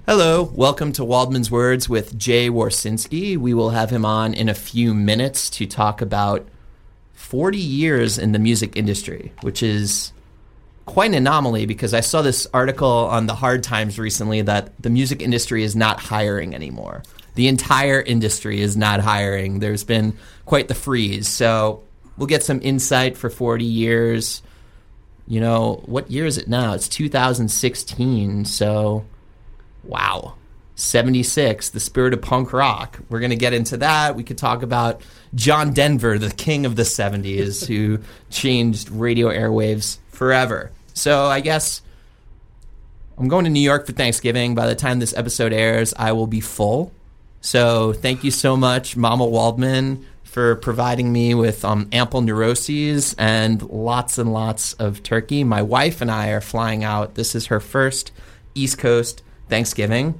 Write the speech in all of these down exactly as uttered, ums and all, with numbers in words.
Hello, welcome to Waldman's Words with Jay Warsinski. We will have him on in a few minutes to talk about forty years in the music industry, which is quite an anomaly because I saw this article on the Hard Times recently that the music industry is not hiring anymore. The entire industry is not hiring. There's been quite the freeze. So we'll get some insight for forty years. You know, what year is it now? It's two thousand sixteen, so wow. seventy-six, the spirit of punk rock. We're going to get into that. We could talk about John Denver, the king of the seventies, who changed radio airwaves forever. So I guess I'm going to New York for Thanksgiving. By the time this episode airs, I will be full. So thank you so much, Mama Waldman, for providing me with um, ample neuroses and lots and lots of turkey. My wife and I are flying out. This is her first East Coast Thanksgiving.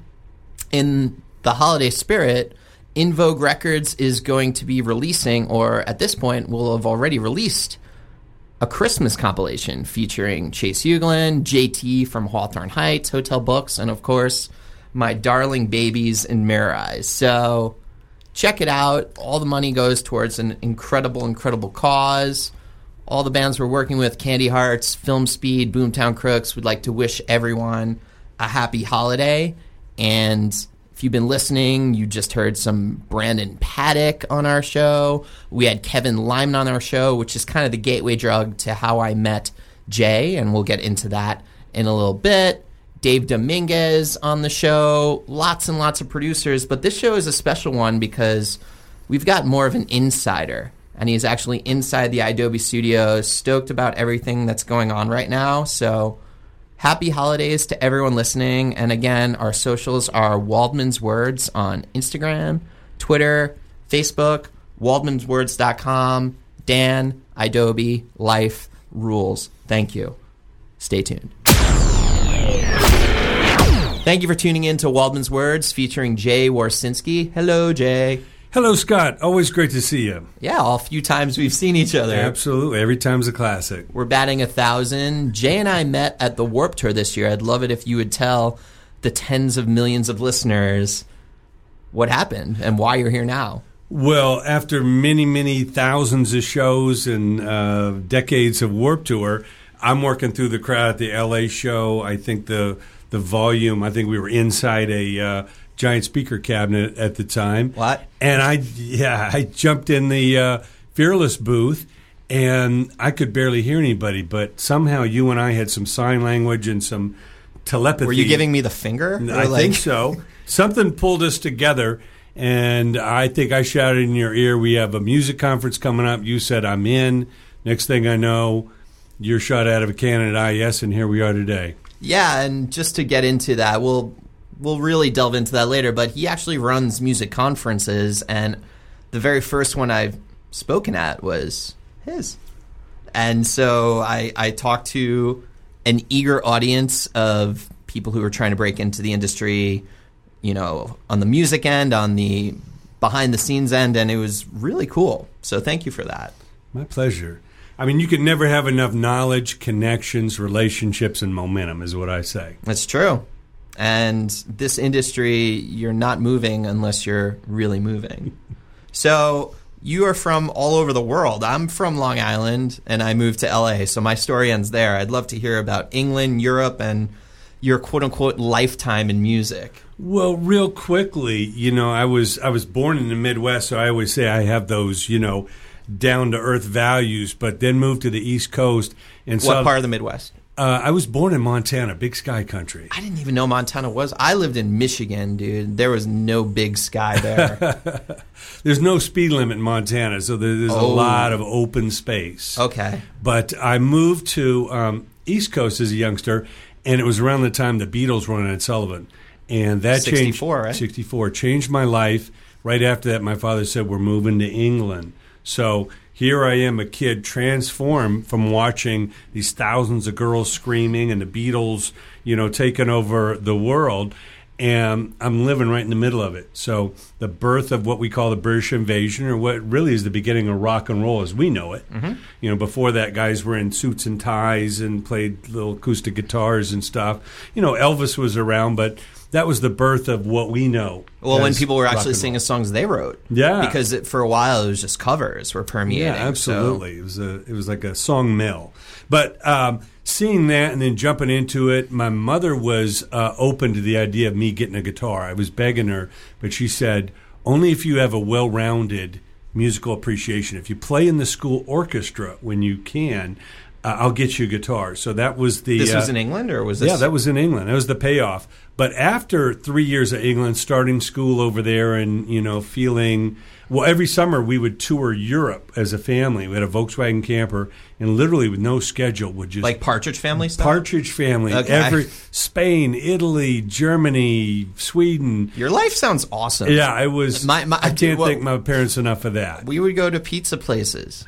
In the holiday spirit, In Vogue Records is going to be releasing, or at this point will have already released, a Christmas compilation featuring Chase Uglin, J T from Hawthorne Heights, Hotel Books, and of course, my darling babies in Mirror Eyes. So check it out. All the money goes towards an incredible, incredible cause. All the bands we're working with, Candy Hearts, Film Speed, Boomtown Crooks, would like to wish everyone a happy holiday. And if you've been listening, you just heard some Brandon Paddock on our show. We had Kevin Lyman on our show, which is kind of the gateway drug to how I met Jay, and we'll get into that in a little bit. Dave Dominguez on the show, lots and lots of producers, but this show is a special one because we've got more of an insider, and he's actually inside the Adobe Studios, stoked about everything that's going on right now. So happy holidays to everyone listening. And again, our socials are Waldman's Words on Instagram, Twitter, Facebook, waldmans words dot com. Dan, Adobe, life rules. Thank you. Stay tuned. Thank you for tuning in to Waldman's Words featuring Jay Warsinski. Hello, Jay. Hello, Scott. Always great to see you. Yeah, all few times we've seen each other. Absolutely. Every time's a classic. We're batting a thousand. Jay and I met at the Warped Tour this year. I'd love it if you would tell the tens of millions of listeners what happened and why you're here now. Well, after many, many thousands of shows and uh, decades of Warped Tour, I'm working through the crowd at the L A show. I think the the volume, I think we were inside a uh, giant speaker cabinet at the time. What? And I, yeah, I jumped in the uh, Fearless booth, and I could barely hear anybody, but somehow you and I had some sign language and some telepathy. Were you giving me the finger? I like... think so. Something pulled us together, and I think I shouted in your ear, we have a music conference coming up. You said, I'm in. Next thing I know, you're shot out of a cannon at I S, and here we are today. Yeah, and just to get into that, we'll we'll really delve into that later, but he actually runs music conferences, and the very first one I've spoken at was his. And so I, I talked to an eager audience of people who are trying to break into the industry, you know, on the music end, on the behind-the-scenes end, and it was really cool. So thank you for that. My pleasure. I mean, you can never have enough knowledge, connections, relationships, and momentum, is what I say. That's true. And this industry, you're not moving unless you're really moving. So you are from all over the world. I'm from Long Island, and I moved to L A, so my story ends there. I'd love to hear about England, Europe, and your quote-unquote lifetime in music. Well, real quickly, you know, I was I was born in the Midwest, so I always say I have those, you know, down-to-earth values, but then moved to the East Coast. And what part of the Midwest? Uh, I was born in Montana, Big Sky country. I didn't even know Montana was. I lived in Michigan, dude. There was no big sky there. There's no speed limit in Montana, so there's oh. a lot of open space. Okay. But I moved to um, East Coast as a youngster, and it was around the time the Beatles were on Ed Sullivan. And that sixty-four, changed, right? sixty-four, changed my life. Right after that, my father said, we're moving to England. So here I am, a kid transformed from watching these thousands of girls screaming and the Beatles, you know, taking over the world, and I'm living right in the middle of it. So the birth of what we call the British invasion, or what really is the beginning of rock and roll as we know it. Mm-hmm. You know, before that, guys were in suits and ties and played little acoustic guitars and stuff. You know, Elvis was around, but that was the birth of what we know. Well, when as people were rock actually and singing roll. songs they wrote. Yeah. Because it, for a while it was just covers were permeating. Yeah, absolutely. So. It was a it was like a song mill. But um, seeing that and then jumping into it, my mother was uh, open to the idea of me getting a guitar. I was begging her, but she said, only if you have a well-rounded musical appreciation. If you play in the school orchestra when you can, uh, I'll get you a guitar. So that was the... This was uh, in England, or was this... Yeah, that was in England. That was the payoff. But after three years of England, starting school over there and, you know, feeling... Well, every summer we would tour Europe as a family. We had a Volkswagen camper, and literally with no schedule would just... Like Partridge Family stuff? Partridge Family. Okay. Every Spain, Italy, Germany, Sweden. Your life sounds awesome. Yeah, I was... My, my, I can't well, thank my parents enough of that. We would go to pizza places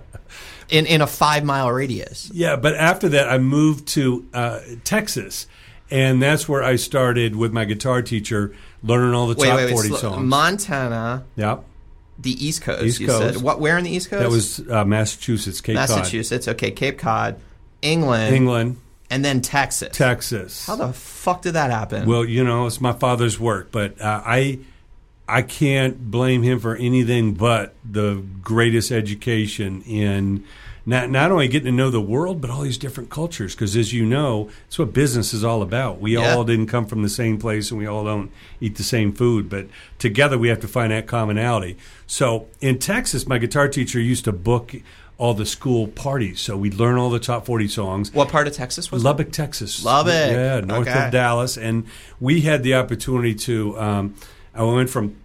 in, in a five-mile radius. Yeah, but after that, I moved to uh, Texas, and that's where I started with my guitar teacher, learning all the Wait, top wait, wait, forty slow. songs. Montana... Yeah. The East Coast, East you Coast. said. What? Where in the East Coast? That was uh, Massachusetts, Cape Cod. Massachusetts, okay, Cape Cod, England, England, and then Texas. Texas. How the fuck did that happen? Well, you know, it's my father's work, but uh, I I can't blame him for anything but the greatest education in not not only getting to know the world, but all these different cultures. Because as you know, it's what business is all about. We Yeah. all didn't come from the same place, and we all don't eat the same food. But together, we have to find that commonality. So in Texas, my guitar teacher used to book all the school parties. So we'd learn all the top forty songs. What part of Texas was Lubbock, Texas. Lubbock. Yeah, north Okay. of Dallas. And we had the opportunity to, um, I went from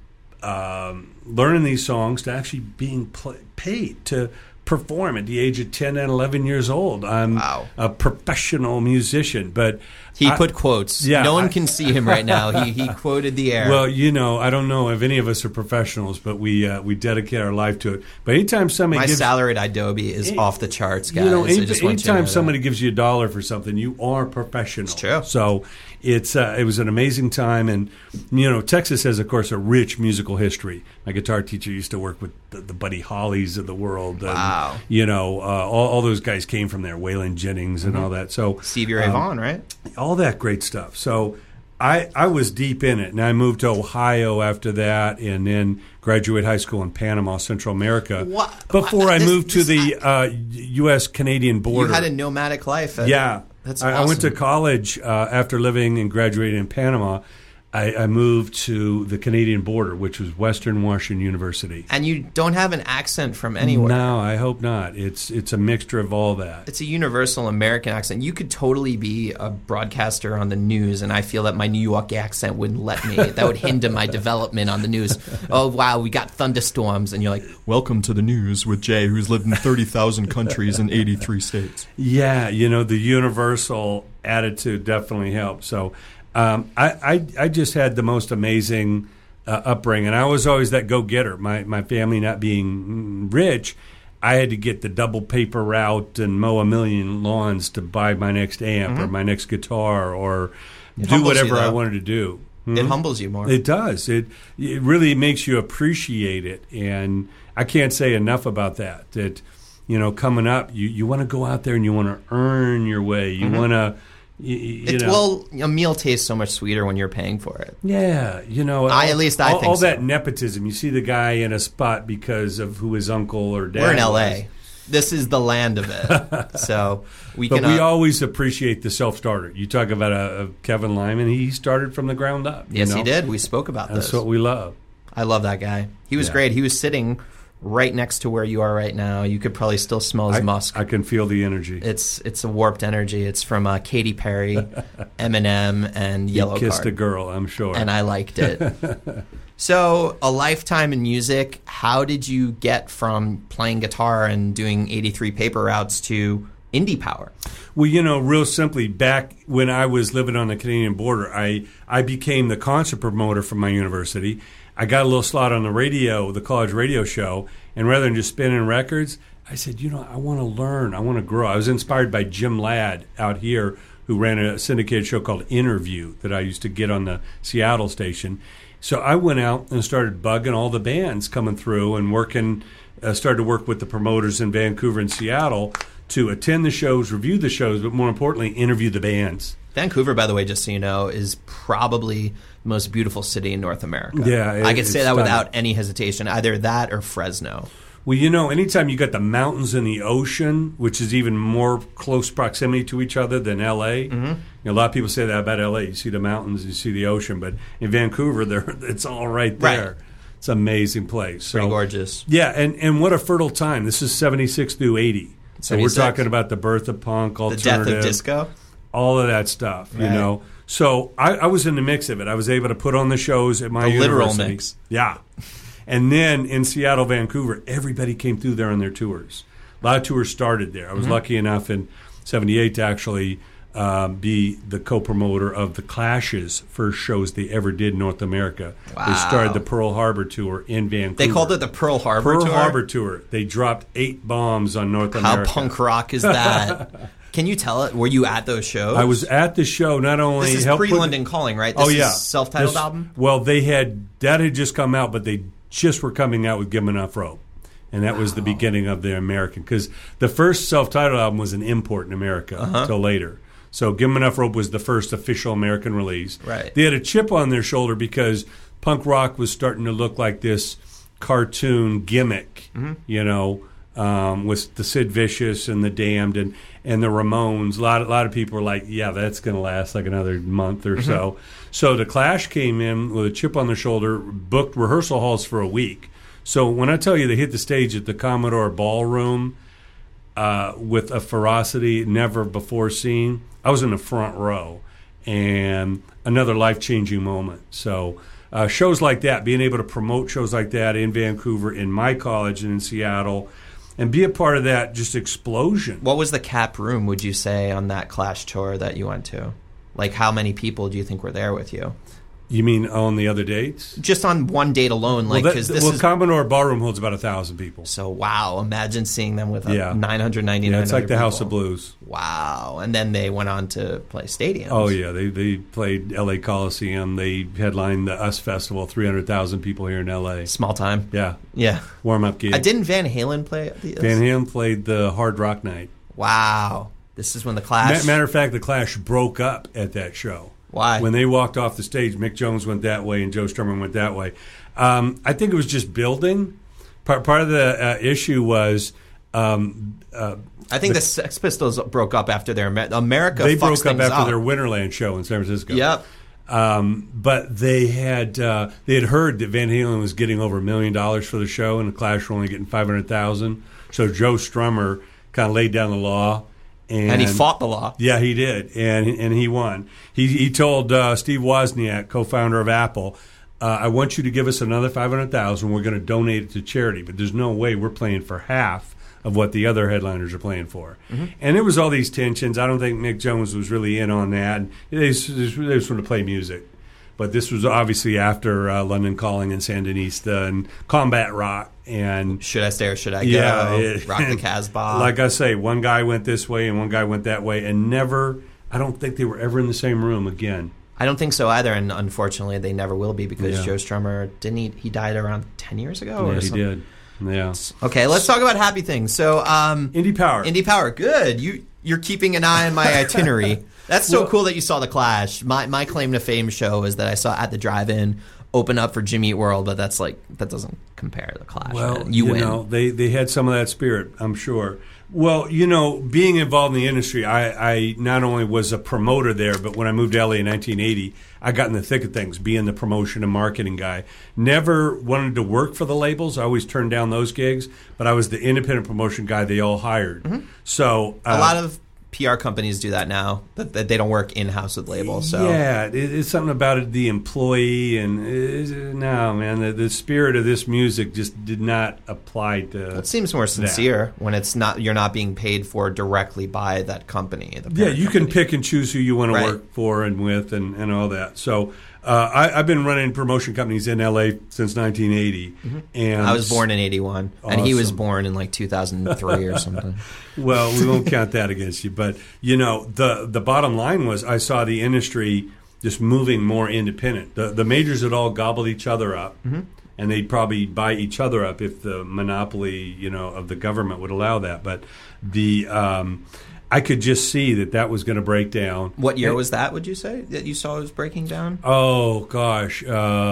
um, learning these songs to actually being pl- paid to perform at the age of ten and eleven years old. I'm Wow. a professional musician, but He I- put quotes. Yeah, no one I- can see him right now. He he quoted the air. Well, you know, I don't know if any of us are professionals, but we uh, we dedicate our life to it. But anytime somebody My gives salary at Adobe is Eh, off the charts, guys. You know, I any, just want you to anytime know somebody that. gives you a dollar for something, you are professional. It's true. So it's uh, it was an amazing time, and you know, Texas has, of course, a rich musical history. My guitar teacher used to work with the, the Buddy Hollies of the world. And, Wow. You know, uh, all, all those guys came from there, Waylon Jennings and Mm-hmm. all that. So Stevie Ray um, Vaughan, right? all that great stuff. So I I was deep in it, and I moved to Ohio after that, and then graduated high school in Panama, Central America. What? Before I This- moved to this- the uh, U S Canadian border. You had a nomadic life. At, Yeah. That's I, I went to awesome. college uh, after living and graduating in Panama. I, I moved to the Canadian border, which was Western Washington University. And you don't have an accent from anywhere. No, I hope not. It's it's a mixture of all that. It's a universal American accent. You could totally be a broadcaster on the news, and I feel that my New York accent wouldn't let me. That would hinder my development on the news. Oh, wow, we got thunderstorms. And you're like, welcome to the news with Jay, who's lived in thirty thousand countries in eighty-three states. Yeah, you know, the universal attitude definitely helped. So um, I, I I just had the most amazing uh, upbringing. I was always that go-getter. My, my family not being rich, I had to get the double paper route and mow a million lawns to buy my next amp or my next guitar or It do humbles you, whatever I though. wanted to do. It humbles you more. It does. It it really makes you appreciate it, and I can't say enough about that. That you know, coming up, you, you want to go out there and you want to earn your way. You want to, you, you It, know, well, a meal tastes so much sweeter when you're paying for it. yeah, you know, I- all, at least I all, think all so. that nepotism. You see the guy in a spot because of who his uncle or dad. We're in L was. A. This is the land of it. So we But can. we uh, always appreciate the self-starter. You talk about a, a Kevin Lyman; he started from the ground up. you yes, know? he did. We spoke about That's this. what we love. I love that guy. He was Yeah. great. He was sitting right next to where you are right now. You could probably still smell his I, musk. I can feel the energy. It's it's a warped energy. It's from uh, Katy Perry, Eminem, and Yellow He kissed Card. a girl, I'm sure. And I liked it. So, a lifetime in music. How did you get from playing guitar and doing eighty-three paper routes to indie power? Well, you know, real simply, back when I was living on the Canadian border, I, I became the concert promoter for my university. I got a little slot on the radio, the college radio show, and rather than just spinning records, I said, you know, I want to learn. I want to grow. I was inspired by Jim Ladd out here, who ran a syndicated show called Interview that I used to get on the Seattle station. So I went out and started bugging all the bands coming through and working, uh, started to work with the promoters in Vancouver and Seattle to attend the shows, review the shows, but more importantly, interview the bands. Vancouver, by the way, just so you know, is probably the most beautiful city in North America. Yeah, it, I could say that stunning. without any hesitation. Either that or Fresno. Well, you know, anytime you got the mountains and the ocean, which is even more close proximity to each other than L A. Mm-hmm. You know, a lot of people say that about L A. You see the mountains, you see the ocean, but in Vancouver, there it's all right there. Right. It's an amazing place. So, pretty gorgeous. Yeah, and, and what a fertile time. This is seventy-six through eighty. So we're talking about the birth of punk, the alternative. death of disco. All of that stuff, right. you know. So I, I was in the mix of it. I was able to put on the shows at my the university. literal mix. Yeah. And then in Seattle, Vancouver, everybody came through there on their tours. A lot of tours started there. I was mm-hmm. lucky enough in seventy-eight to actually uh, be the co-promoter of the Clash's first shows they ever did in North America. Wow. They started the Pearl Harbor Tour in Vancouver. They called it the Pearl Harbor Pearl Tour? Pearl Harbor Tour. They dropped eight bombs on North How America. How punk rock is that? Can you tell it? Were you at those shows? I was at the show. Not only this is helped pre-London put, Calling, right? This oh yeah, is self-titled this, album. Well, they had that had just come out, but they just were coming out with Give 'Em Enough Rope, and that wow. was the beginning of the American. Because the first self-titled album was an import in America uh-huh. until later. So Give 'Em Enough Rope was the first official American release. Right. They had a chip on their shoulder because punk rock was starting to look like this cartoon gimmick, mm-hmm. you know. Um, with the Sid Vicious and the Damned and, and the Ramones, a lot, a lot of people were like, yeah, that's going to last like another month or mm-hmm. so. So the Clash came in with a chip on their shoulder, booked rehearsal halls for a week. So when I tell you they hit the stage at the Commodore Ballroom uh, with a ferocity never before seen, I was in the front row. And another life-changing moment. So uh, shows like that, being able to promote shows like that in Vancouver, in my college and in Seattle, and be a part of that just explosion. What was the cap room, would you say, on that Clash tour that you went to? Like, how many people do you think were there with you? You mean on the other dates? Just on one date alone. Like, well, that, cause this well is, Commodore Ballroom holds about a thousand people. So, wow. Imagine seeing them with yeah. nine hundred ninety-nine Yeah, it's like the people. House of Blues. Wow. And then they went on to play stadiums. Oh, yeah. They they played L A Coliseum. They headlined the US Festival, three hundred thousand people here in L A. Small time. Yeah. Yeah. Warm-up gig. Uh, didn't Van Halen play at the Van Halen played the Hard Rock Night. Wow. This is when the Clash... Matter of fact, the Clash broke up at that show. Why? When they walked off the stage, Mick Jones went that way and Joe Strummer went that way. Um, I think it was just building. Part, part of the uh, issue was... Um, uh, I think the, the Sex Pistols broke up after their... America They broke broke up after up. their Winterland show in San Francisco. Yep. Um, but they had uh, they had heard that Van Halen was getting over a million dollars for the show, and the Clash were only getting five hundred thousand. So Joe Strummer kind of laid down the law, and, and he fought the law. Yeah, he did, and and he won. He he told uh, Steve Wozniak, co-founder of Apple, uh, "I want you to give us another five hundred thousand. We're going to donate it to charity, but there's no way we're playing for half of what the other headliners are playing for." Mm-hmm. And there was all these tensions. I don't think Mick Jones was really in on that. They, they just wanted to play music. But this was obviously after uh, London Calling and Sandinista and Combat Rock. And Should I Stay or Should I yeah, Go? It, Rock the Casbah. Like I say, one guy went this way and one guy went that way. And never, I don't think they were ever in the same room again. I don't think so either, and unfortunately they never will be because Yeah. Joe Strummer, didn't he, he died around ten years ago? Yeah, or he something? did. Yeah. Okay, let's talk about happy things. So, um, Indie Power. Indie Power, good. You you're keeping an eye on my itinerary. That's so Well- cool that you saw the Clash. My my claim to fame show is that I saw At the Drive-In open up for Jimmy Eat World, but that's like that doesn't compare to the Clash. Well, man. You, you win. know, they, they had some of that spirit, I'm sure. Well, you know, being involved in the industry, I, I not only was a promoter there, but when I moved to L A in nineteen eighty, I got in the thick of things, being the promotion and marketing guy. Never wanted to work for the labels. I always turned down those gigs, but I was the independent promotion guy they all hired. Mm-hmm. So uh, a lot of P R companies do that now, but that they don't work in-house with labels. So yeah, it, it's something about it, the employee, and it's, no, man, the, the spirit of this music just did not apply to. it seems more sincere when it's not you're not being paid for directly by that company. The Yeah, parent you can company. pick and choose who you want Right. to work for and with and, and all that. So uh, I, I've been running promotion companies in L A since nineteen eighty. Mm-hmm. And I was born in eighty-one, and he was Awesome. born in like two thousand three or something. Well, we won't count that against you. But, you know, the the bottom line was I saw the industry just moving more independent. The, the majors had all gobbled each other up, mm-hmm. and they'd probably buy each other up if the monopoly, you know, of the government would allow that. But the um, I could just see that that was going to break down. What year And- was that, would you say, that you saw it was breaking down? Oh, gosh,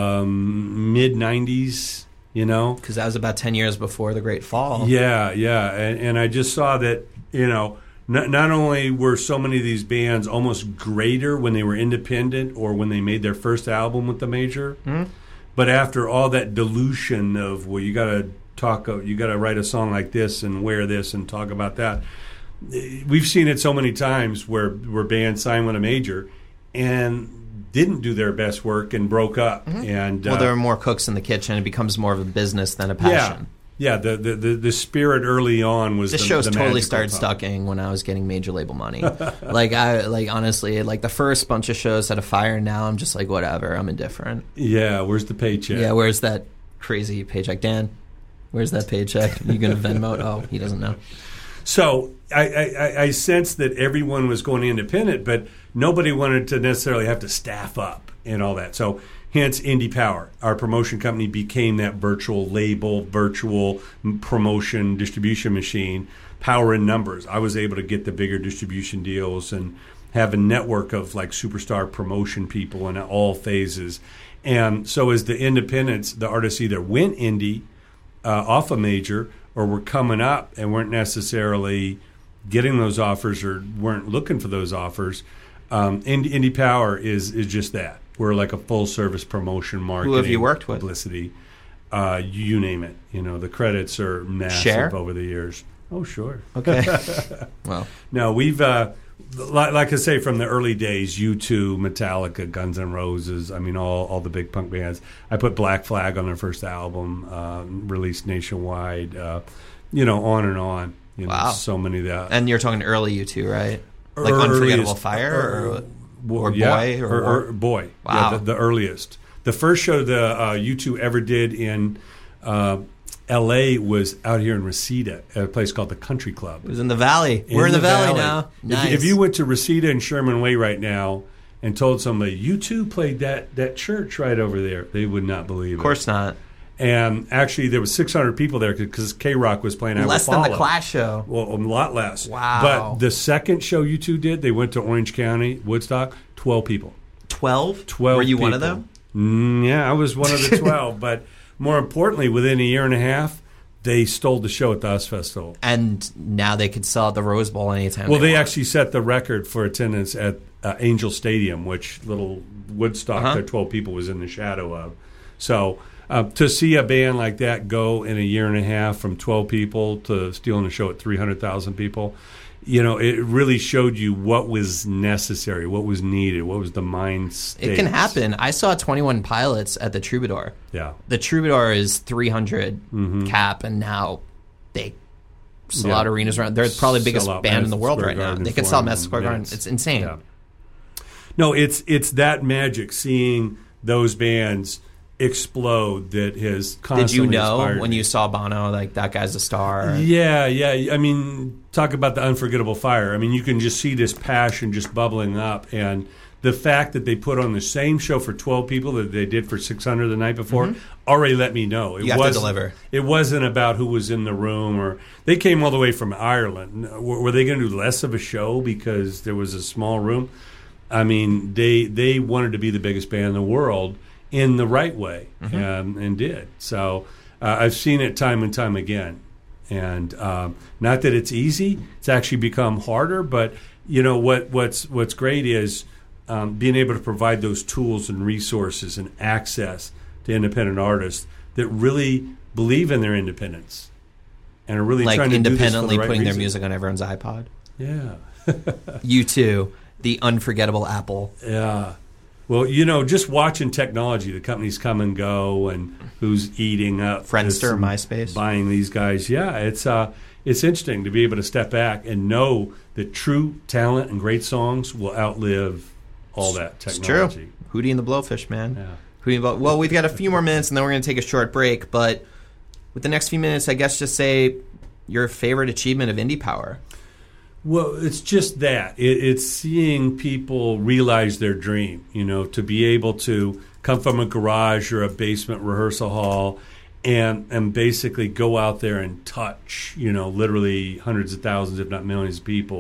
um, mid nineties, you know? Because that was about ten years before the Great Fall. Yeah, yeah. And, and I just saw that, you know, not, not only were so many of these bands almost greater when they were independent or when they made their first album with the major, Mm-hmm. but after all that dilution of, well, you got to talk, you got to write a song like this and wear this and talk about that. We've seen it so many times where, where bands signed with a major and didn't do their best work and broke up. Mm-hmm. And Well, uh, there are more cooks in the kitchen. It becomes more of a business than a passion. Yeah, the, the, the, the spirit early on was This the, show's the totally magical started time. sucking when I was getting major label money. like I like honestly, like the first bunch of shows had a fire, and now I'm just like whatever. I'm indifferent. Yeah, where's the paycheck? Yeah, where's that crazy paycheck, Dan? Where's that paycheck? You gonna Venmo it? Oh, he doesn't know. So I, I, I sensed that everyone was going independent, but nobody wanted to necessarily have to staff up and all that. So hence Indie Power. Our promotion company became that virtual label, virtual promotion distribution machine, power in numbers. I was able to get the bigger distribution deals and have a network of like superstar promotion people in all phases. And so as the independents, the artists either went indie uh, off a major or were coming up and weren't necessarily getting those offers or weren't looking for those offers. Um, Indie, Indie Power is is just that. We're like a full service promotion, marketing, Who have you worked with? publicity, uh, you name it. You know, the credits are massive Cher? over the years. Oh, sure. Okay. Well, No, we've uh, like, like I say, from the early days, U two, Metallica, Guns N' Roses. I mean, all all the big punk bands. I put Black Flag on their first album, uh, released nationwide. Uh, you know, on and on. You know, Wow. so many of that. and you're talking early U two, right? Like Earliest- Unforgettable Fire or, er, well, or yeah, Boy or, or, War? or Boy. Wow. Yeah, the, the earliest. The first show the uh, U two ever did in uh, L A was out here in Reseda at a place called the Country Club. It was in the Valley. We're in the, valley, now. If- Nice. If, you went to Reseda and Sherman Way right now and told somebody, you two played that, that church right over there, they would not believe it. Of course not. And actually, there was six hundred people there because K-Rock was playing. I Less Will than the Follow. Clash show. Well, a lot less. Wow. But the second show you two did, they went to Orange County, Woodstock, twelve people. Twelve? twelve Were you people. one of them? Mm, yeah, I was one of the twelve. But more importantly, within a year and a half, they stole the show at the U S Festival. And now they could sell at the Rose Bowl anytime. Well, they want. actually set the record for attendance at uh, Angel Stadium, which little Woodstock, Uh-huh. that twelve people was in the shadow of. So uh, to see a band like that go in a year and a half from twelve people to stealing a show at three hundred thousand people, you know, it really showed you what was necessary, what was needed, what was the mind state. It can happen. I saw twenty-one Pilots at the Troubadour. Yeah. The Troubadour is three hundred cap, and now they sell Yeah. out arenas around. They're probably the biggest Sell out band in the Madison world Square right now. Garden They could sell Forum Madison Square Garden. minutes. It's insane. Yeah. No, it's it's that magic, seeing those bands explode that has constantly Did you know inspired when me. you saw Bono, like, that guy's a star? Yeah, yeah. I mean, talk about the unforgettable fire. I mean, you can just see this passion just bubbling up, and the fact that they put on the same show for twelve people that they did for six hundred the night before already let me know it You have to wasn't- deliver. It wasn't about who was in the room, or they came all the way from Ireland. Were, were they going to do less of a show because there was a small room? I mean, they they wanted to be the biggest band in the world in the right way, and, and did. So uh, I've seen it time and time again. And um, not that it's easy; it's actually become harder. But you know what? What's what's great is um, being able to provide those tools and resources and access to independent artists that really believe in their independence and are really Like trying to do this for independently the right putting their reason. music on everyone's iPod. Yeah, You too, the unforgettable Apple. yeah. Well, you know, just watching technology, the companies come and go, and who's eating up this Friendster, and MySpace. buying these guys. Yeah, it's uh, it's interesting to be able to step back and know that true talent and great songs will outlive all that It's technology. true. Hootie and the Blowfish, man. Yeah. Hootie and Blow- well, we've got a few more minutes, and then we're going to take a short break. But with the next few minutes, I guess just say your favorite achievement of Indie Power. Well, it's just that. It, it's seeing people realize their dream, you know, to be able to come from a garage or a basement rehearsal hall and and basically go out there and touch, you know, literally hundreds of thousands, if not millions of people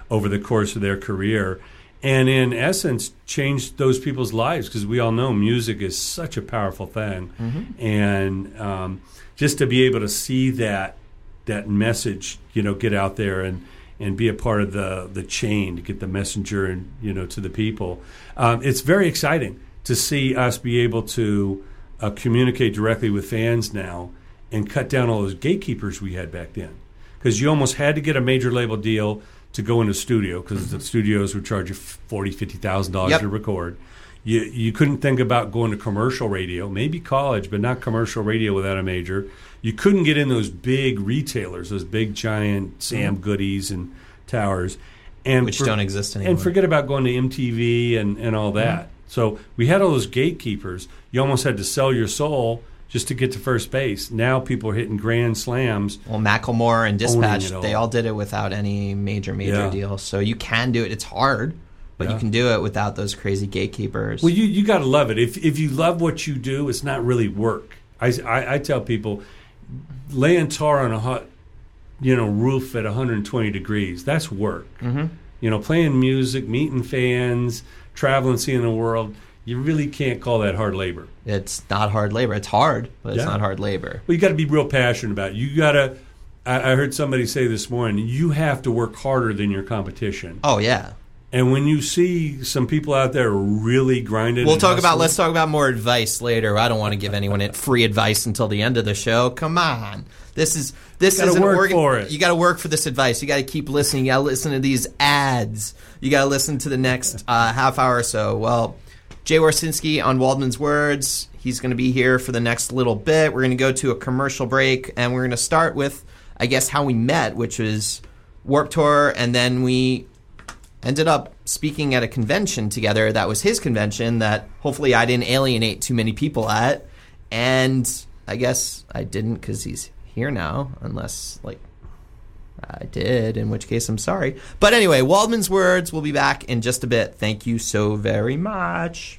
over the course of their career. And in essence, changed those people's lives, because we all know music is such a powerful thing. Mm-hmm. And um, just to be able to see that that message, you know, get out there and, and be a part of the, the chain to get the messenger and, you know, to the people. Um, it's very exciting to see us be able to uh, communicate directly with fans now and cut down all those gatekeepers we had back then. Because you almost had to get a major label deal to go into studio, because mm-hmm. the studios would charge you forty thousand dollars, fifty thousand dollars yep. to record. You you couldn't think about going to commercial radio, maybe college, but not commercial radio without a major. You couldn't get in those big retailers, those big giant Sam mm-hmm. Goodies and Towers. And Which for, don't exist anymore. And forget about going to M T V and, and all that. Mm-hmm. So we had all those gatekeepers. You almost had to sell your soul just to get to first base. Now people are hitting grand slams. Well, Macklemore and Dispatch, all. they all did it without any major, major yeah. deal. So you can do it. It's hard, but yeah. you can do it without those crazy gatekeepers. Well, you, you got to love it. If if you love what you do, it's not really work. I, I, I tell people, laying tar on a hot, you know, roof at one hundred twenty degrees, that's work. Mm-hmm. You know, playing music, meeting fans, traveling, seeing the world, you really can't call that hard labor. It's not hard labor. It's hard, but it's yeah. not hard labor. Well, you got to be real passionate about it. You got to, I, I heard somebody say this morning, you have to work harder than your competition. Oh, yeah. And when you see some people out there really grinding, we'll talk hustling, about. Let's talk about more advice later. I don't want to give anyone free advice until the end of the show. Come on, this is this is an work for it. You got to work for this advice. You got to keep listening. You got to listen to these ads. You got to listen to the next uh, half hour or so. Well, Jay Warsinski on Waldman's Words. He's going to be here for the next little bit. We're going to go to a commercial break, and we're going to start with, I guess, how we met, which was Warped Tour, and then we ended up speaking at a convention together. That was his convention that hopefully I didn't alienate too many people at. And I guess I didn't, because he's here now, unless, like, I did, in which case I'm sorry. But anyway, Waldman's Words will be back in just a bit. Thank you so very much.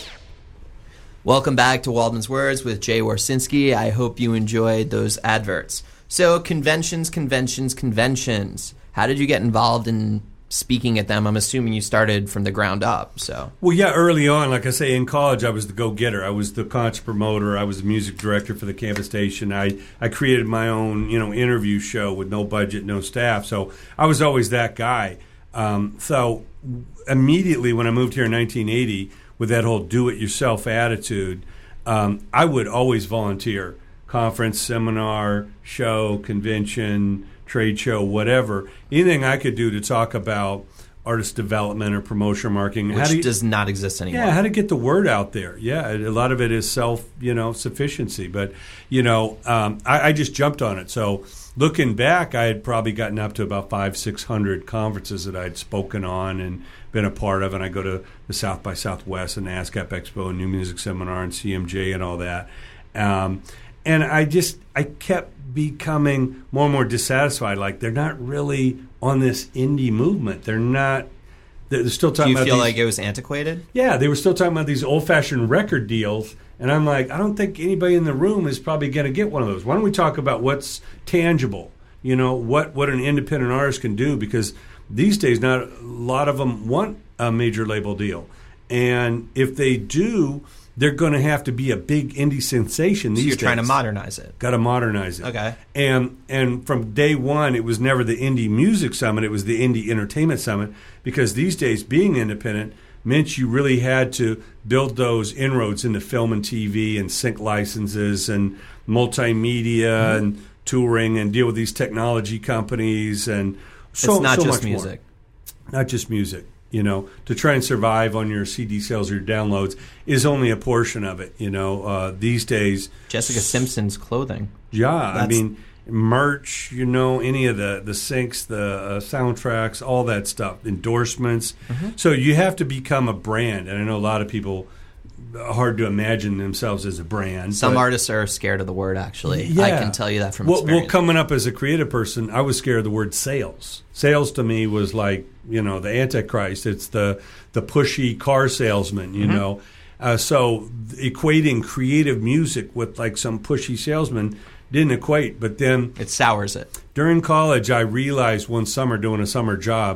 Welcome back to Waldman's Words with Jay Warsinski. I hope you enjoyed those adverts. So conventions, conventions, conventions. How did you get involved in speaking at them? I'm assuming you started from the ground up. So well, yeah, early on, like I say, in college, I was the go-getter. I was the concert promoter. I was the music director for the campus station. I, I created my own, you know, interview show with no budget, no staff. So I was always that guy. Um, so immediately when I moved here in nineteen eighty, with that whole do-it-yourself attitude, um, I would always volunteer. Conference, seminar, show, convention, trade show, whatever. Anything I could do to talk about artist development or promotion marketing. Which how do you, does not exist anymore. Yeah, how to get the word out there. Yeah, a lot of it is self, you know, sufficiency. But, you know, um, I, I just jumped on it. So looking back, I had probably gotten up to about five, six hundred conferences that I'd spoken on and been a part of. And I go to the South by Southwest and ASCAP Expo and New Music Seminar and C M J and all that. Um, and I just, I kept becoming more and more dissatisfied. Like, they're not really on this indie movement. They're not, they're still talking about Do you feel these, like it was antiquated? Yeah, they were still talking about these old-fashioned record deals. And I'm like, I don't think anybody in the room is probably going to get one of those. Why don't we talk about what's tangible? You know, what, what an independent artist can do? Because these days, not a lot of them want a major label deal. And if they do, they're going to have to be a big indie sensation these days. So you're days. trying to modernize it. Got to modernize it. Okay. And and from day one, it was never the Indie Music Summit. It was the Indie Entertainment Summit, because these days, being independent meant you really had to build those inroads into film and T V and sync licenses and multimedia mm-hmm. and touring and deal with these technology companies. And so, it's not so just much music. More. Not just music. You know, to try and survive on your C D sales or your downloads is only a portion of it. You know, uh, these days, Jessica Simpson's clothing. Yeah, That's, I mean, merch. You know, any of the the syncs, the uh, soundtracks, all that stuff, endorsements. Mm-hmm. So you have to become a brand, and I know a lot of people. Hard to imagine themselves as a brand. Some but, artists are scared of the word, actually. Yeah. I can tell you that from well, experience. Well, coming up as a creative person, I was scared of the word sales. Sales to me was like, you know, the Antichrist. It's the, the pushy car salesman, you mm-hmm. know. Uh, so equating creative music with like some pushy salesman didn't equate. But then... It sours it. During college, I realized one summer doing a summer job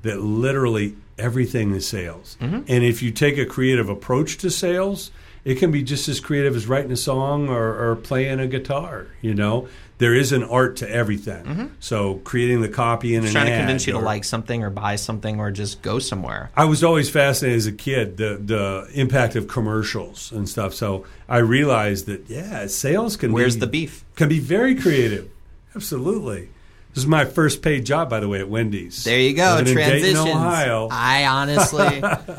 that literally everything is sales. Mm-hmm. And if you take a creative approach to sales, it can be just as creative as writing a song or, or playing a guitar, you know? There is an art to everything. Mm-hmm. So creating the copy in an ad. Trying to convince you to or, like something or buy something or just go somewhere. I was always fascinated as a kid, the the impact of commercials and stuff. So I realized that, yeah, sales can Where's be... the beef? Can be very creative. Absolutely. This is my first paid job, by the way, at Wendy's. There you go. Living in Dayton, Transitions. Ohio. I honestly,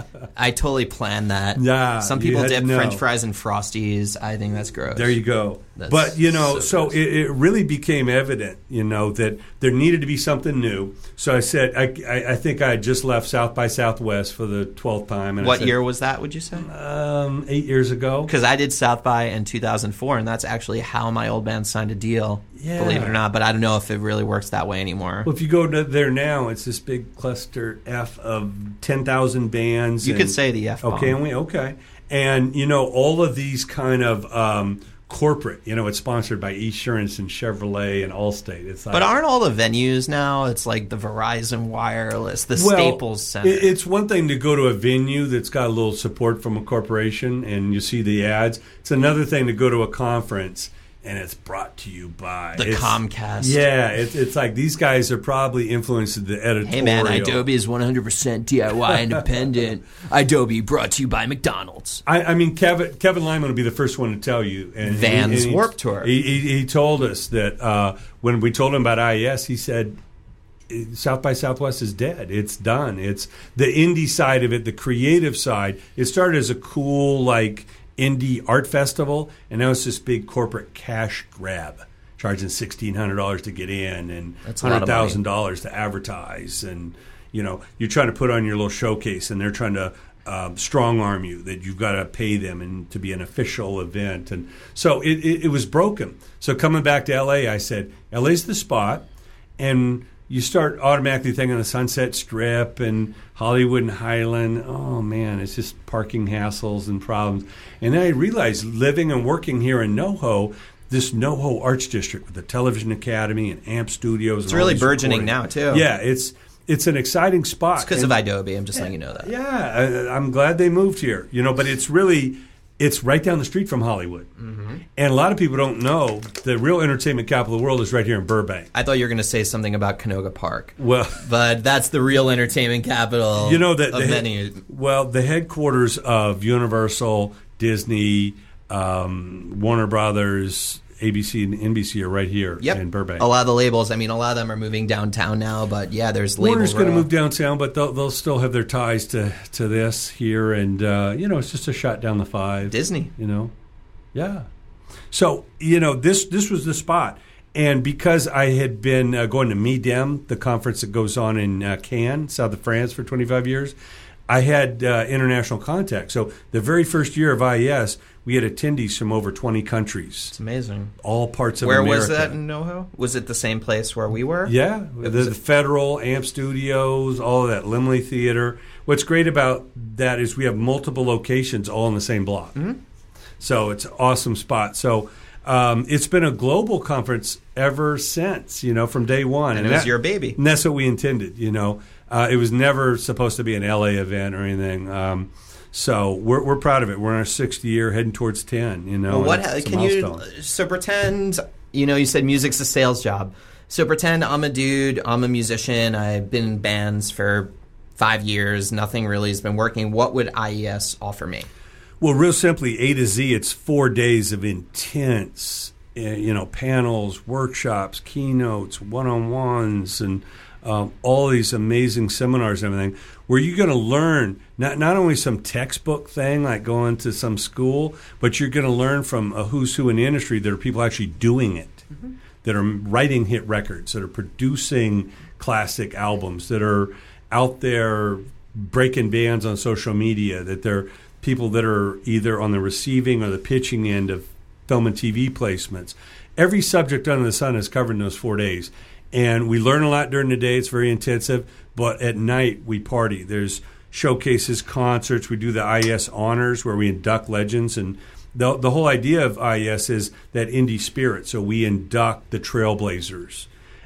I totally planned that. Yeah, Some you people had to dip know. French fries in Frosties. I think that's gross. There you go. That's but, you know, so so, gross. it, it really became evident, you know, that there needed to be something new. So I said, I, I, I think I had just left South by Southwest for the twelfth time. And I What said, year was that, would you say? Um, eight years ago. Because I did South by in two thousand four, and that's actually how my old band signed a deal, Yeah. believe it or not. But I don't know if it really works that way anymore. Well, if you go to there now, it's this big cluster F of ten thousand bands. You and, could say the F-bomb. Oh, can we? Okay. And, you know, all of these kind of um, corporate, you know, it's sponsored by Esurance and Chevrolet and Allstate. It's like, But aren't all the venues now, it's like the Verizon Wireless, the well, Staples Center. it- It's one thing to go to a venue that's got a little support from a corporation and you see the ads. It's another thing to go to a conference and it's brought to you by the it's- Comcast. Yeah, it's, it's like these guys are probably influenced the editorial. Hey man, Adobe is one hundred percent D I Y independent. Adobe brought to you by McDonald's. I, I mean, Kevin Kevin Lyman will be the first one to tell you. And Vans and he- Warped Tour. He, he, he told us that uh, when we told him about I E S, he said, South by Southwest is dead. It's done. It's the indie side of it, the creative side. It started as a cool, like, indie art festival, and now it's this big corporate cash grab, charging sixteen hundred dollars to get in and That's a lot of one hundred thousand dollars to advertise. And, you know, you're trying to put on your little showcase, and they're trying to um, strong arm you that you've got to pay them and to be an official event. And so it, it, it was broken. So coming back to L A, I said, L A's the spot, and you start automatically thinking of the Sunset Strip and Hollywood and Highland. Oh, man, it's just parking hassles and problems. And then I realized living and working here in NoHo, this NoHo Arts District with the Television Academy and A M P Studios. It's and all really these burgeoning recordings. now, too. Yeah, it's it's an exciting spot. It's because And- of Adobe. I'm just letting you know that. Yeah, I, I'm glad they moved here. You know, but it's really, it's right down the street from Hollywood. Mm-hmm. And a lot of people don't know the real entertainment capital of the world is right here in Burbank. I thought you were going to say something about Canoga Park. Well, But that's the real entertainment capital you know that of the, many. well, the headquarters of Universal, Disney, um, Warner Brothers, A B C, and N B C are right here Yep. in Burbank. A lot of the labels, I mean, a lot of them are moving downtown now, but yeah, there's label Warner's going to row. move downtown, but they'll, they'll still have their ties to, to this here. And, uh, you know, it's just a shot down the five. Disney. You know? Yeah. So, you know, this this was the spot. And because I had been uh, going to MIDEM, the conference that goes on in uh, Cannes, south of France, for twenty-five years, I had uh, international contact. So the very first year of I E S, we had attendees from over twenty countries, It's amazing. all parts of Where America. was that in NoHo? Was it the same place where we were? Yeah, It the, was the a- Federal, A M P Studios, all of that, Limley Theater. What's great about that is we have multiple locations all in the same block. Mm-hmm. So it's an awesome spot. So um, it's been a global conference ever since, you know, from day one. And it was that- your baby. And that's what we intended, you know. Uh, it was never supposed to be an L A event or anything. Um, so we're we're proud of it. We're in our sixth year, heading towards ten, you know. Well, what and it's a can you? milestone. So pretend, you know, you said music's a sales job. So pretend I'm a dude. I'm a musician. I've been in bands for five years. Nothing really has been working. What would I E S offer me? Well, real simply, A to Z, it's four days of intense, uh, you know, panels, workshops, keynotes, one-on-ones, and um, all these amazing seminars and everything, where you're going to learn not not only some textbook thing like going to some school, but you're going to learn from a who's who in the industry that are people actually doing it, mm-hmm. that are writing hit records, that are producing classic albums, that are out there breaking bands on social media, that they're people that are either on the receiving or the pitching end of film and T V placements. Every subject under the sun is covered in those four days. And we learn a lot during the day. It's very intensive. But at night, we party. There's showcases, concerts. We do the I E S Honors where we induct legends. And the, the whole idea of I E S is that indie spirit. So we induct the trailblazers.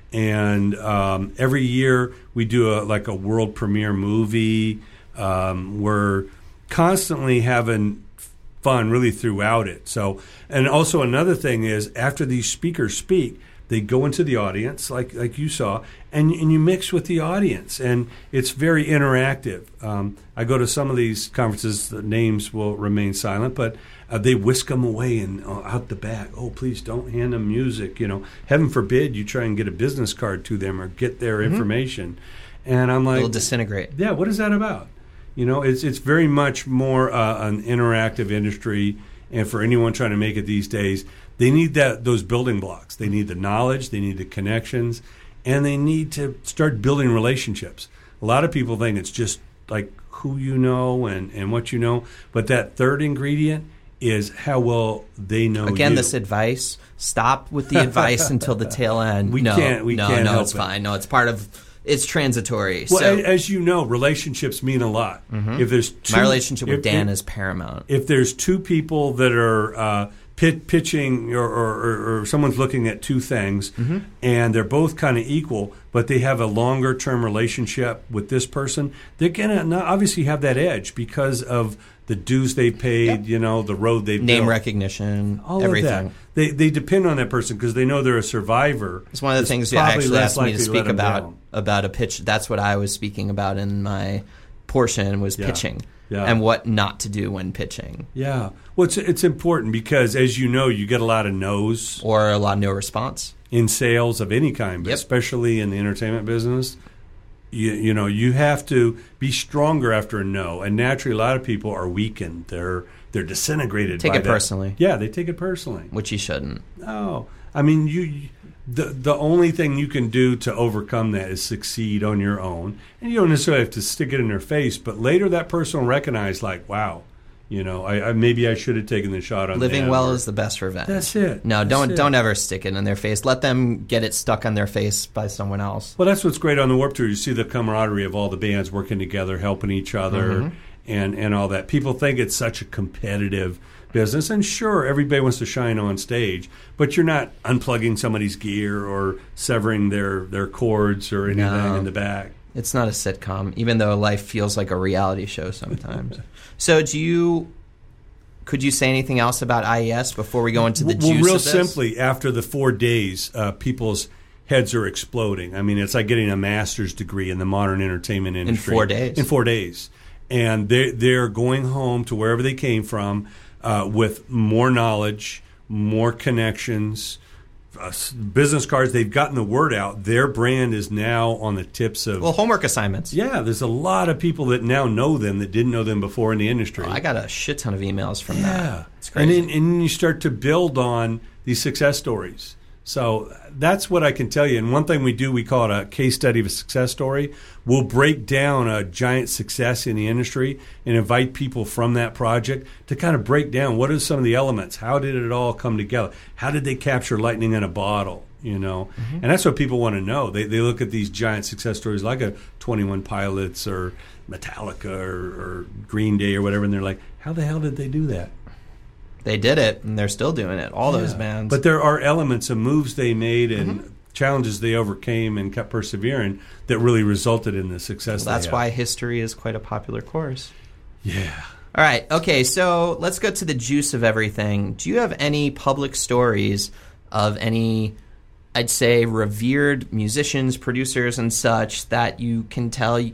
And um, every year we do a, like a world premiere movie. Um, we're constantly having fun really throughout it. So, and also another thing is after these speakers speak, they go into the audience, like like you saw, and and you mix with the audience, and it's very interactive. Um, I go to some of these conferences; the names will remain silent, but uh, they whisk them away and uh, out the back. Oh, please don't hand them music. You know, heaven forbid you try and get a business card to them or get their mm-hmm. information. And I'm like, it'll disintegrate. Yeah, what is that about? You know, it's it's very much more uh, an interactive industry, and for anyone trying to make it these days, they need that those building blocks. They need the knowledge, they need the connections, and they need to start building relationships. A lot of people think it's just like who you know and, and what you know, but that third ingredient is how well they know Again, you. this advice, stop with the advice until the tail end. We no, can't, we no, can't no, help it's it. fine. No, it's part of, it's transitory. Well, so, a- as you know, relationships mean a lot. Mm-hmm. If there's two, my relationship with if, Dan if, is paramount. If there's two people that are uh, pit, pitching or, or, or, or someone's looking at two things, mm-hmm. and they're both kind of equal, but they have a longer term relationship with this person, they're going to obviously have that edge because of the dues they paid, yep. you know, the road they name built. recognition, all everything. Of that. They they depend on that person because they know they're a survivor. It's one of the things you probably actually less asked me likely to to speak let 'em about down. about a pitch. That's what I was speaking about in my portion was Yeah. pitching Yeah. and what not to do when pitching. Yeah. Well, it's, it's important because, as you know, you get a lot of no's Or a lot of no response. in sales of any kind, but Yep. especially in the entertainment business. You, you know, you have to be stronger after a no, and naturally, a lot of people are weakened. They're they're disintegrated. Take by it that. personally. Yeah, they take it personally. Which you shouldn't. No, I mean you. The the only thing you can do to overcome that is succeed on your own, and you don't necessarily have to stick it in their face. But later, that person will recognize, like, wow, you know, I, I maybe I should have taken the shot on Living them, well or, is the best revenge. That's it. No, That's don't it. don't ever stick it in their face. Let them get it stuck on their face by someone else. Well, that's what's great on the Warped Tour. You see the camaraderie of all the bands working together, helping each other, Mm-hmm. and, and all that. People think it's such a competitive business, and sure, everybody wants to shine on stage, but you're not unplugging somebody's gear or severing their, their cords or anything No. in the back. It's not a sitcom, even though life feels like a reality show sometimes. So do you... Could you say anything else about I E S before we go into the well, juice real of this? simply, after the four days, uh, people's heads are exploding. I mean, it's like getting a master's degree in the modern entertainment industry. four days? In four days. And they're, they're going home to wherever they came from uh, with more knowledge, more connections, uh, business cards. They've gotten the word out. Their brand is now on the tips of... Well, homework assignments. Yeah, there's a lot of people that now know them that didn't know them before in the industry. Oh, I got a shit ton of emails from Yeah. that. It's And crazy. then, and then you start to build on these success stories. So that's what I can tell you. And one thing we do, we call it a case study of a success story. We'll break down a giant success in the industry and invite people from that project to kind of break down what are some of the elements. How did it all come together? How did they capture lightning in a bottle? You know, Mm-hmm. and that's what people want to know. They they look at these giant success stories like a twenty-one Pilots or Metallica or, or Green Day or whatever, and they're like, how the hell did they do that? They did it, and they're still doing it. All those Yeah. bands. But there are elements of moves they made and Mm-hmm. challenges they overcame and kept persevering that really resulted in the success. Well, that's they why had. history is quite a popular course. Yeah. All right. Okay, so let's go to the juice of everything. Do you have any public stories of any, I'd say, revered musicians, producers, and such that you can tell? I,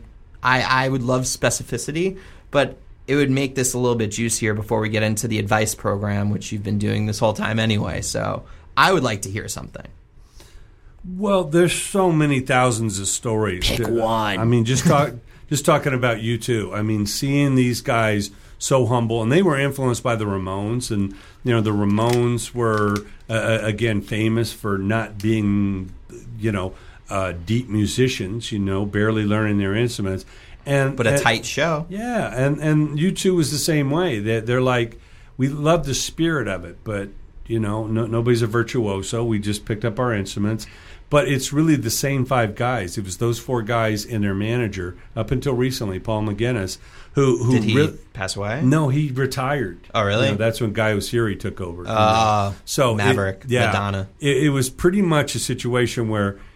I would love specificity, but it would make this a little bit juicier before we get into the advice program, which you've been doing this whole time anyway. So I would like to hear something. Well, there's so many thousands of stories. Pick Uh, one. I mean, just talk, just talking about you two. I mean, seeing these guys so humble, and they were influenced by the Ramones, and you know, the Ramones were uh, again famous for not being, you know, uh, deep musicians. You know, barely learning their instruments, and But a and- tight show. Yeah, and and you two was the same way. They're, they're like, we love the spirit of it, but you know, no, nobody's a virtuoso. We just picked up our instruments. But it's really the same five guys. It was those four guys and their manager up until recently, Paul McGuinness, who who Did he re- pass away? no, he retired. Oh, really? You know, that's when Guy Osieri took over. Ah, so Maverick, it, yeah, Madonna. It, it was pretty much a situation where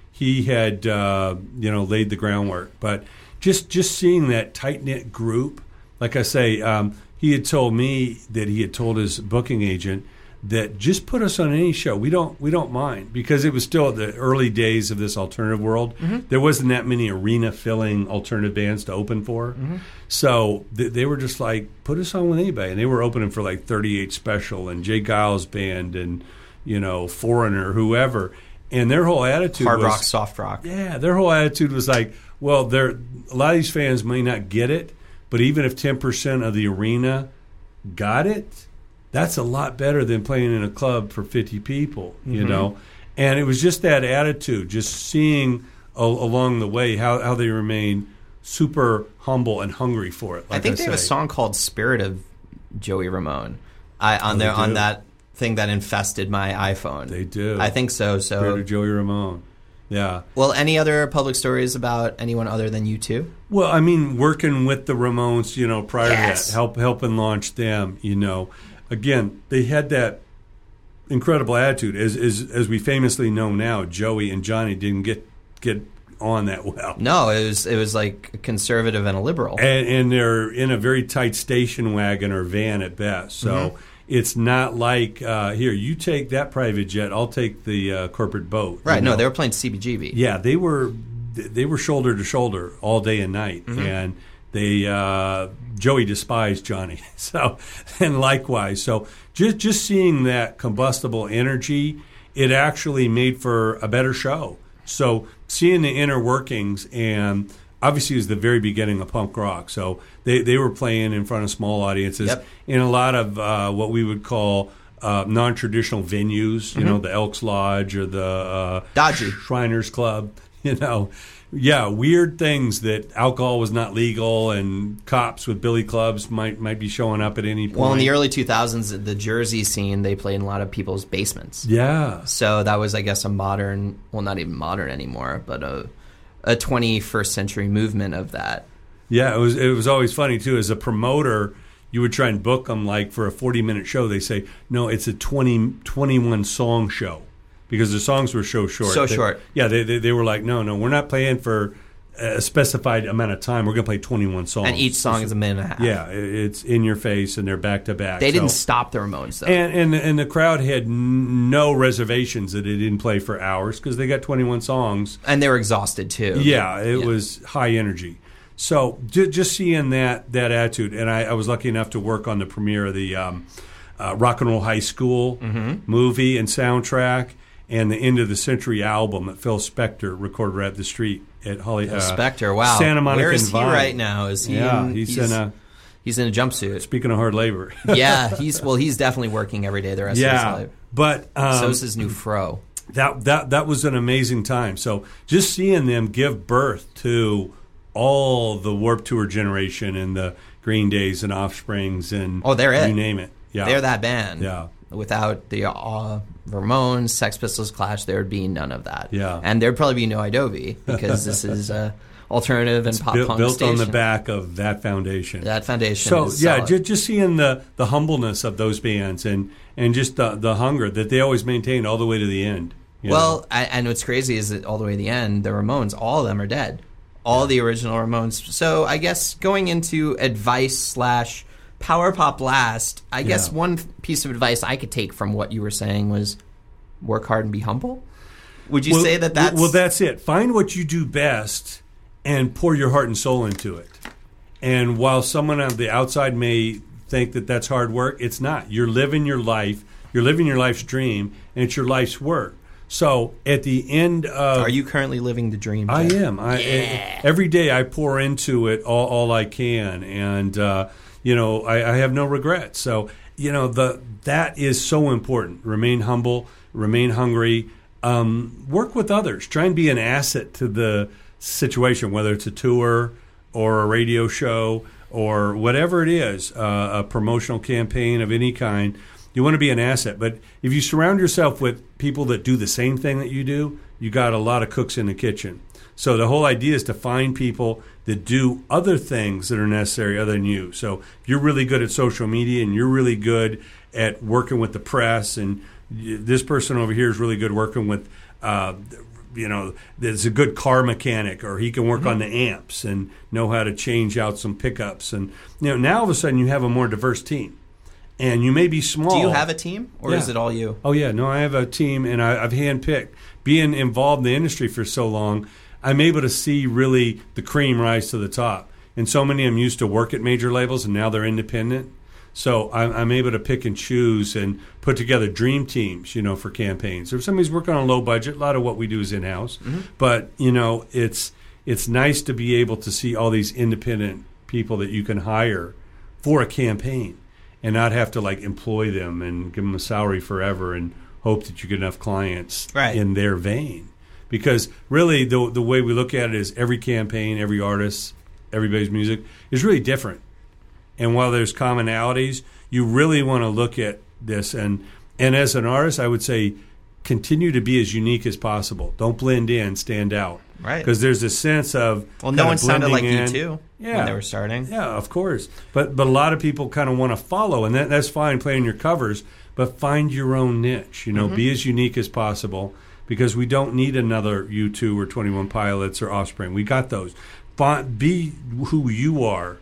he had uh, you know laid the groundwork. But just just seeing that tight knit group, like I say, um, he had told me that he had told his booking agent that just put us on any show. We don't we don't mind, because it was still the early days of this alternative world. Mm-hmm. There wasn't that many arena filling alternative bands to open for. Mm-hmm. So th- they were just like, put us on with anybody. And they were opening for like thirty-eight Special and Jay Giles Band and, you know, Foreigner, whoever. And their whole attitude hard was rock, soft rock. Yeah, their whole attitude was like, well, they're a lot of these fans may not get it, but even if ten percent of the arena got it, that's a lot better than playing in a club for fifty people, you mm-hmm. know. And it was just that attitude, just seeing a- along the way how, how they remain super humble and hungry for it. Like I think I they say. have a song called "Spirit of Joey Ramone" I, on oh, their on do. that thing that infested my iPhone. They do. I think so. So Spirit of Joey Ramone. Yeah. Well, any other public stories about anyone other than you two? Well, I mean, working with the Ramones, you know, prior yes. to that, help helping launch them, you know. Again, they had that incredible attitude. As, as as we famously know now, Joey and Johnny didn't get get on that well. No, it was it was like a conservative and a liberal. And, and they're in a very tight station wagon or van at best. So mm-hmm. it's not like, uh, here, you take that private jet, I'll take the uh, corporate boat. Right, you no, know? they were playing C B G B. Yeah, they were they were shoulder to shoulder all day and night. Mm-hmm. And They uh, Joey despised Johnny, so and likewise. So just just seeing that combustible energy, it actually made for a better show. So seeing the inner workings, and obviously it was the very beginning of punk rock. So they, they were playing in front of small audiences yep. in a lot of uh, what we would call uh, non-traditional venues. You mm-hmm. know, the Elks Lodge or the uh, Dodgy Shriners Club. You know. Yeah, weird things that alcohol was not legal, and cops with billy clubs might might be showing up at any point. Well, in the early two thousands, the Jersey scene, they played in a lot of people's basements. Yeah. So that was, I guess, a modern, well, not even modern anymore, but a a twenty-first century movement of that. Yeah, it was it was always funny, too. As a promoter, you would try and book them, like, for a forty-minute show. They say, no, it's a twenty, twenty-one song show. Because the songs were so short. So they, short. Yeah, they, they they were like, no, no, we're not playing for a specified amount of time. We're going to play twenty-one songs. And each song is a minute and a half. Yeah, it's in your face, and they're back to back. They didn't so. stop the Ramones, though. And, and, and the crowd had no reservations that it didn't play for hours, because they got twenty-one songs. And they were exhausted, too. Yeah, it yeah. was high energy. So j- just seeing that that attitude, and I, I was lucky enough to work on the premiere of the um, uh, Rock and Roll High School mm-hmm. movie and soundtrack, and the End of the Century album that Phil Spector recorded right at the street at Holly. Phil uh, Spector, wow. Santa Monica. Where is and he Vine. right now? Is he? Yeah, in, he's, he's in a. He's in a jumpsuit. Speaking of hard labor. yeah, he's well. He's definitely working every day the rest yeah, of his life. But um, so's his new fro. That that that was an amazing time. So just seeing them give birth to all the Warped Tour generation and the Green Days and Offsprings and oh, they're it. You name it. Yeah, they're that band. Yeah. Without the uh, Ramones, Sex Pistols, Clash, there would be none of that. Yeah. And there'd probably be no Idovi, because this is uh, alternative and it's pop built, punk built station. on the back of that foundation. That foundation. So is yeah, solid. just, just seeing the, the humbleness of those bands and and just the the hunger that they always maintained all the way to the end. You well, know? I, and what's crazy is that all the way to the end, the Ramones, all of them are dead. All yeah. the original Ramones. So I guess going into advice slash power pop last, I guess yeah. one piece of advice I could take from what you were saying was work hard and be humble. Would you well, say that that's... Well, that's it. Find what you do best and pour your heart and soul into it. And while someone on the outside may think that that's hard work, it's not. You're living your life. You're living your life's dream, and it's your life's work. So at the end of... Are you currently living the dream? I Jeff? am. I, yeah. Every day I pour into it all, all I can, and... Uh, You know, I, I have no regrets. So, you know, the that is so important. Remain humble, remain hungry, um, work with others. Try and be an asset to the situation, whether it's a tour or a radio show or whatever it is, uh, a promotional campaign of any kind. You want to be an asset. But if you surround yourself with people that do the same thing that you do, you got a lot of cooks in the kitchen. So the whole idea is to find people that do other things that are necessary other than you. So if you're really good at social media and you're really good at working with the press, and this person over here is really good working with uh, you know, that's a good car mechanic, or he can work Mm-hmm. on the amps and know how to change out some pickups. And you know, now all of a sudden you have a more diverse team, and you may be small. Do you have a team, or Yeah. is it all you? Oh yeah, no, I have a team, and I, I've handpicked. Being involved in the industry for so long, I'm able to see really the cream rise to the top. And so many of them used to work at major labels, and now they're independent. So I'm, I'm able to pick and choose and put together dream teams, you know, for campaigns. If somebody's working on a low budget, a lot of what we do is in-house. Mm-hmm. But, you know, it's it's nice to be able to see all these independent people that you can hire for a campaign and not have to, like, employ them and give them a salary forever and hope that you get enough clients right. in their vein. Because really the the way we look at it is every campaign, every artist, everybody's music is really different. And while there's commonalities, you really want to look at this. And, and as an artist, I would say continue to be as unique as possible. Don't blend in, stand out. Right. Because there's a sense of Well, no one sounded like in. you, too, yeah. when they were starting. Yeah, of course. But but a lot of people kind of want to follow, and that, that's fine, playing your covers, but find your own niche. You know, mm-hmm. be as unique as possible, because we don't need another U two or twenty-one Pilots or Offspring. We got those. Be who you are.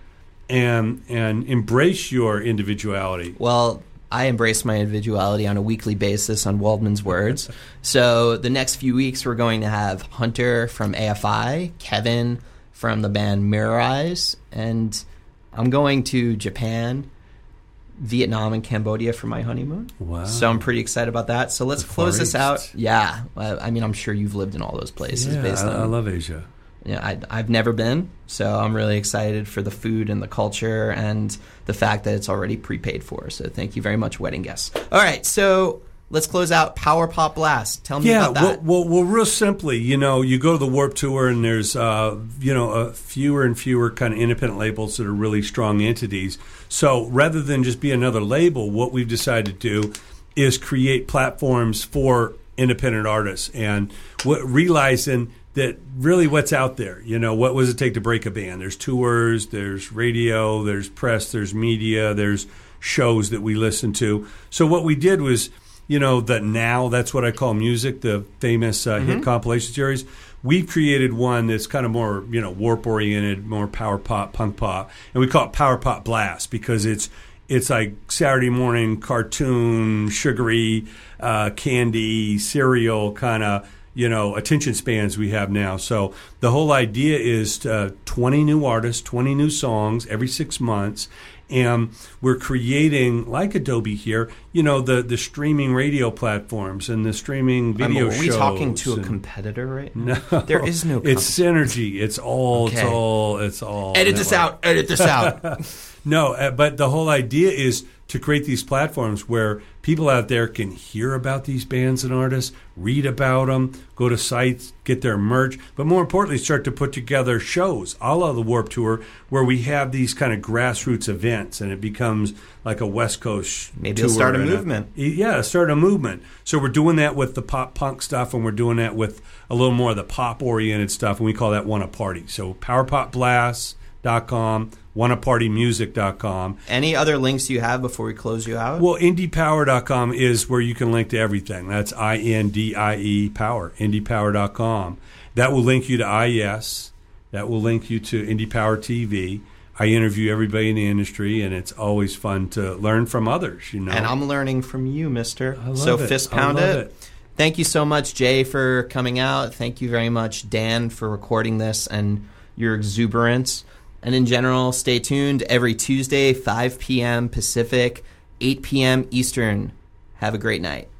And and embrace your individuality. Well, I embrace my individuality on a weekly basis on Waldman's Words. So the next few weeks, we're going to have Hunter from A F I, Kevin from the band Mirror Eyes, and I'm going to Japan, Vietnam, and Cambodia for my honeymoon. Wow. So I'm pretty excited about that. So let's the close Far this East. out. Yeah. I mean, I'm sure you've lived in all those places. Yeah, based I, on, I love Asia. Yeah, I, I've never been, so I'm really excited for the food and the culture and the fact that it's already prepaid for. So thank you very much, wedding guests. All right, so let's close out Power Pop Blast. Tell me yeah, about that. Well, well, well, real simply, you know, you go to the Warped Tour and there's, uh, you know, uh, fewer and fewer kind of independent labels that are really strong entities. So rather than just be another label, what we've decided to do is create platforms for independent artists and what, realizing that really what's out there, you know, what does it take to break a band? There's tours, there's radio, there's press, there's media, there's shows that we listen to. So what we did was, you know, the Now, that's what I call music, the famous uh, mm-hmm. hit compilation series. We created one that's kind of more, you know, warp-oriented, more power pop, punk pop. And we call it Power Pop Blast because it's it's like Saturday morning cartoon, sugary, uh, candy, cereal kind of, you know, attention spans we have now. So the whole idea is uh, twenty new artists, twenty new songs every six months. And we're creating, like Adobe here, you know, the, the streaming radio platforms and the streaming video um, are we shows. Are we talking to and, a competitor right now? No. There is no It's synergy. It's all, okay. it's all, it's all. Edit this out. Edit this out. No, uh, but the whole idea is to create these platforms where people out there can hear about these bands and artists, read about them, go to sites, get their merch, but more importantly, start to put together shows, a la the Warped Tour, where we have these kind of grassroots events, and it becomes like a West Coast Maybe tour. it'll start a and movement. A, yeah, start a movement. So we're doing that with the pop punk stuff, and we're doing that with a little more of the pop-oriented stuff, and we call that Wanna Party. So power pop blast dot com, wanna party music dot com. Any other links you have before we close you out? Well, indie power dot com is where you can link to everything. That's I N D I E power, indie power dot com. That will link you to I E S. That will link you to IndiePower T V. I interview everybody in the industry, and it's always fun to learn from others, you know. And I'm learning from you, mister. I love so it. fist pound I love it. it. Thank you so much, Jay, for coming out. Thank you very much, Dan, for recording this and your exuberance. And in general, stay tuned every Tuesday, five p.m. Pacific, eight p.m. Eastern. Have a great night.